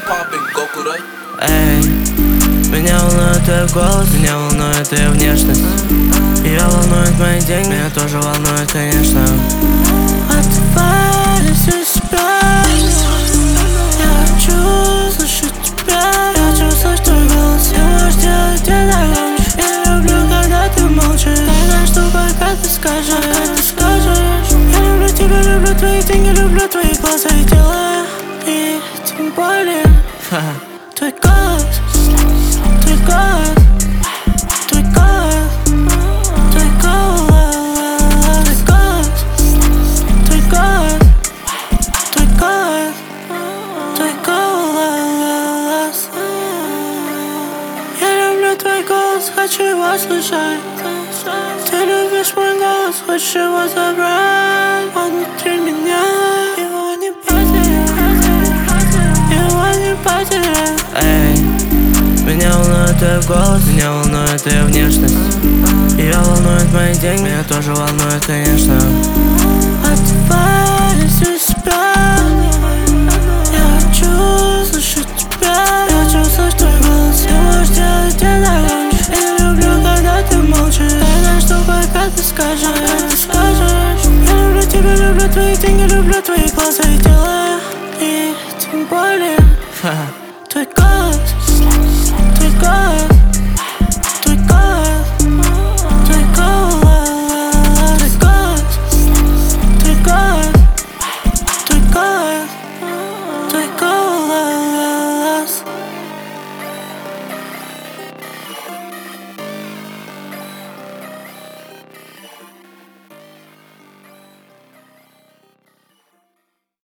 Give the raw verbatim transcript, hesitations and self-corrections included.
Эй, меня волнует твой голос, меня волнует твоя внешность. Ее волнуют мои деньги, меня тоже волнует, конечно. Отвались из себя. Я хочу слышать тебя, я хочу слышать твой голос. Я можешь делать это громче. Я люблю, когда ты молчишь. Дай что пока ты скажешь, пока ты скажешь. Я люблю тебя, люблю твои деньги, люблю твои глаза и тела. И тем более твой голос, твой голос, твой голос, твой голос, твой голос, твой голос, твой голос. Я люблю твой голос, хочу его слышать. Ты любишь мой голос, хочешь его забрать. Он внутри меня, его не потерять, его не потерять. Эй, меня волнует твой голос, меня волнует твоя внешность. Ее волнуют мои деньги, меня тоже волнует, конечно. Отвались из себя. Я хочу слышать тебя, я хочу слышать твой голос. Я можешь делать это громче. Я люблю, когда ты молчишь. Дай что пока ты скажешь, пока ты скажешь. Я люблю тебя, люблю твои деньги, люблю твои глаза и тела. И тем более твой голос.